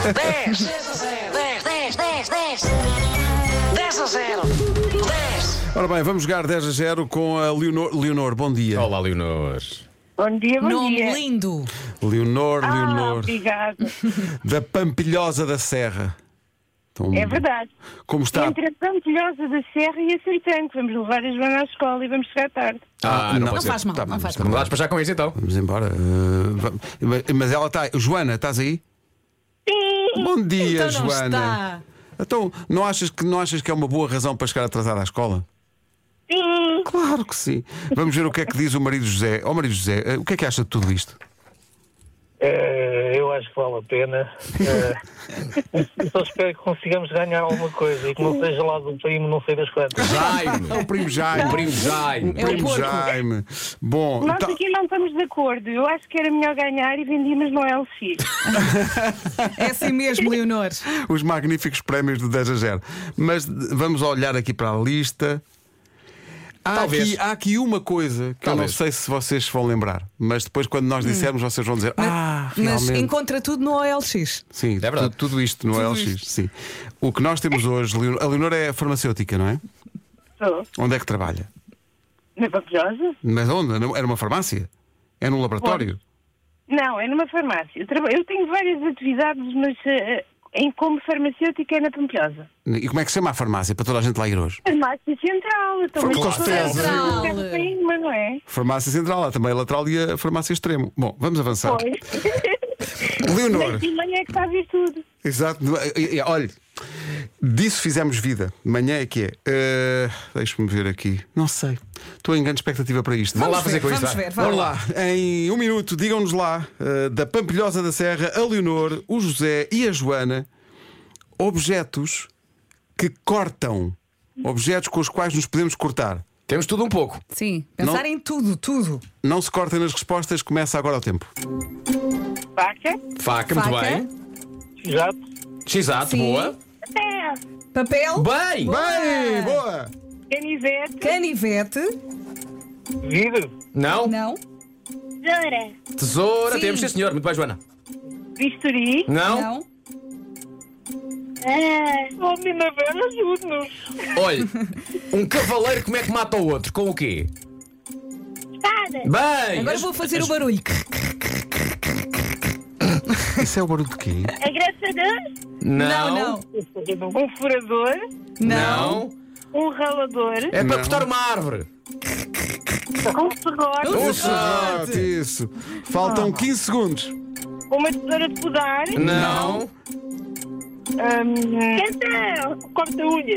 10, 10 a 0. 10. Ora bem, vamos jogar 10 a 0 com a Leonor. Leonor, bom dia. Olá, Leonor. Bom dia, bom Nome dia. lindo. Leonor. Obrigada. Da Pampilhosa da Serra. Então, É verdade. Como está? Entre a Pampilhosa da Serra e a Sertã, que vamos levar a Joana à escola e vamos chegar tarde. Não não pode ser. faz mal, Tá, não faz tá mal. Vamos lá despachar com isso então. Vamos embora. Mas ela está. Joana, estás aí? Sim! Bom dia, Então não Joana. está. Então, não achas que é uma boa razão para chegar atrasada à escola? Sim! Claro que sim. Vamos ver o que é que diz o marido José. Ó marido José, o que é que acha de tudo isto? Eu acho que vale a pena. Só espero que consigamos ganhar alguma coisa e que não seja lá do primo, não sei das quantas. Jaime. É o primo Jaime. O primo Jaime. É o Primo porco. Jaime. Bom, Nós então- aqui não estamos de acordo. Eu acho que era melhor ganhar e vendíamos no LX. É assim mesmo, Leonor. os magníficos prémios do 10 a 0. Mas vamos olhar aqui para a lista. Talvez. Há aqui uma coisa que eu não Talvez. sei se vocês se vão lembrar, mas depois, quando nós dissermos, vocês vão dizer: Mas realmente. encontra tudo no OLX. Sim, verdade. tudo isto no LX. Sim. O que nós temos hoje, a Leonor é farmacêutica, não é? Sou. Onde é que trabalha? Na Pampilhosa? Mas onde? Era uma farmácia? É num laboratório? Não, é numa farmácia. Eu tenho várias atividades, mas como farmacêutica é na Pampilhosa. E como é que se chama a farmácia para toda a gente lá ir hoje? Farmácia Central. Eu também Com certeza. Central. Mas não é? Farmácia Central, lá também a lateral e a farmácia extremo. Bom, vamos avançar. Pois. Leonor. De manhã é que está a vir tudo. Exato. Olha, disso fizemos vida. Manhã é que é. Deixa-me ver aqui. Não sei. Estou em grande expectativa para isto. Vamos lá fazer com vamos isso. ver, Vamos lá. Em um minuto, digam-nos lá, da Pampilhosa da Serra, a Leonor, o José e a Joana, objetos que cortam. Objetos com os quais nos podemos cortar. Temos tudo um pouco. Sim, pensar Não. em tudo. Não se cortem nas respostas, começa agora o tempo. Faca? Faca, muito Faca. bem. Exato. X-ato, Sim. boa. É. Papel. Bem! Bem, boa! Canivete? Canivete. Vidro. Não. Não. Tesoura? Tesoura, Sim. temos, sim senhor. Muito bem, Joana. Bisturi? Não. Não. Homem na vela, ajude-nos. Olha, um cavaleiro como é que mata o outro? Com o quê? Espada? Bem! Agora vou fazer o barulho. Isso é o barulho de quê? Agraçador? Não. Um furador? Não. Um ralador? É para Não. cortar uma árvore. Um serrote? Exato, isso. Faltam 15 segundos. Uma tesoura de podar? Não. Então, corta-unhas?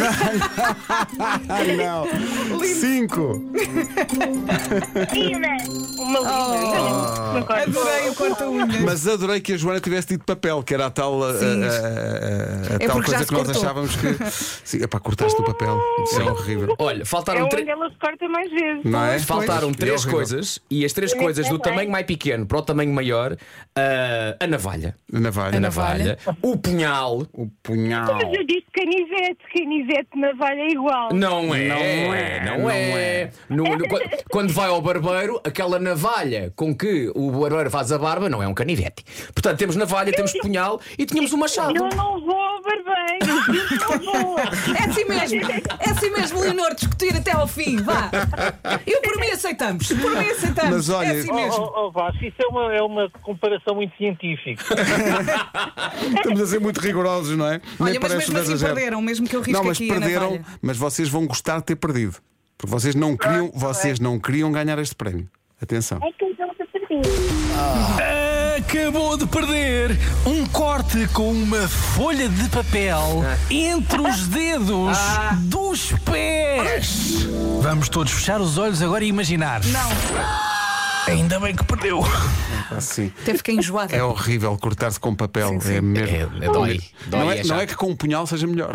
Não. 5. Lina? Uma lina? Não corta. Adorei o corta-unhas. Mas adorei que a Joana tivesse dito papel, que era a tal, a tal porque já coisa se que nós cortou. achávamos que. Sim, epá, cortaste o papel. Isso é horrível. Olha, É faltaram onde ela se corta mais vezes. Não é? Faltaram Pois. três É horrível. coisas e as três coisas do tamanho mais pequeno para o tamanho maior: a navalha. A navalha. A navalha, o punhal. O punhal. Mas eu disse canivete navalha é igual. Não é. Quando vai ao barbeiro, aquela navalha com que o barbeiro faz a barba não é um canivete. Portanto, temos navalha, temos punhal e tínhamos um machado. Eu não vou ao barbeiro. Eu não vou. É assim mesmo, Leonor, discutir até ao fim. Vá. Eu por mim aceitamos. Mas olha- é assim mesmo. Vasco, isso é uma comparação muito científica. Estamos a ser muito rigorosos, não é? Olha, Nem mas parece mesmo 10 a assim 0. perderam, mesmo que eu risque Não, mas aqui a perderam, navalha. mas vocês vão gostar de ter perdido. Porque vocês não queriam ganhar este prémio. Atenção. É que eu já perdi. Acabou de perder um corte com uma folha de papel entre os dedos dos pés. Vamos todos fechar os olhos agora e imaginar. Não, Ainda bem que perdeu. Assim. até fiquei enjoada. É horrível cortar-se com papel. Sim, sim. É mesmo. Dói. Não é, chato. não é que com um punhal seja melhor.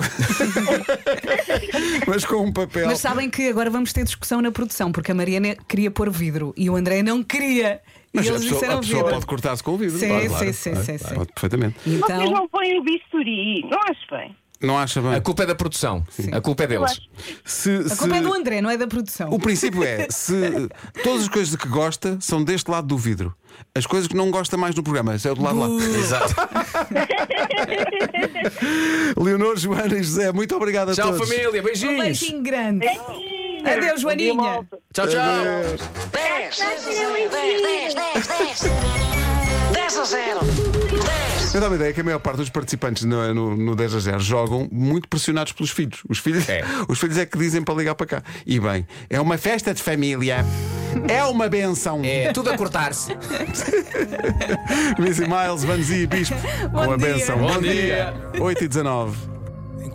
Mas com um papel. Mas sabem que agora vamos ter discussão na produção, porque a Mariana queria pôr vidro e o André não queria. Mas e a eles pessoa, disseram a pessoa vidro. pode cortar-se com o vidro. Sim, Claro, sim. Pode perfeitamente. Vocês Então, não põem o bisturi. Não acho bem. Não acha bem? A culpa é da produção. A culpa é deles. A culpa é do André, não é da produção. O princípio é, se todas as coisas de que gosta são deste lado do vidro, as coisas que não gosta mais no programa, esse é o do lado lá. Exato. Leonor, Joana e José, muito obrigado a Tchau, todos. família. Um Beijinhos. beijinho grande. Adeus, Joaninha. Tchau, tchau. 10, 10 a 0. 10. Eu dou uma ideia que a maior parte dos participantes no 10 a 0 jogam muito pressionados pelos filhos. Os filhos é que dizem para ligar para cá. E bem, é uma festa de família. É uma benção. É tudo a cortar-se. Missy Miles, Vanzi e Bispo. Bom Uma dia. benção. Bom dia. 8h19.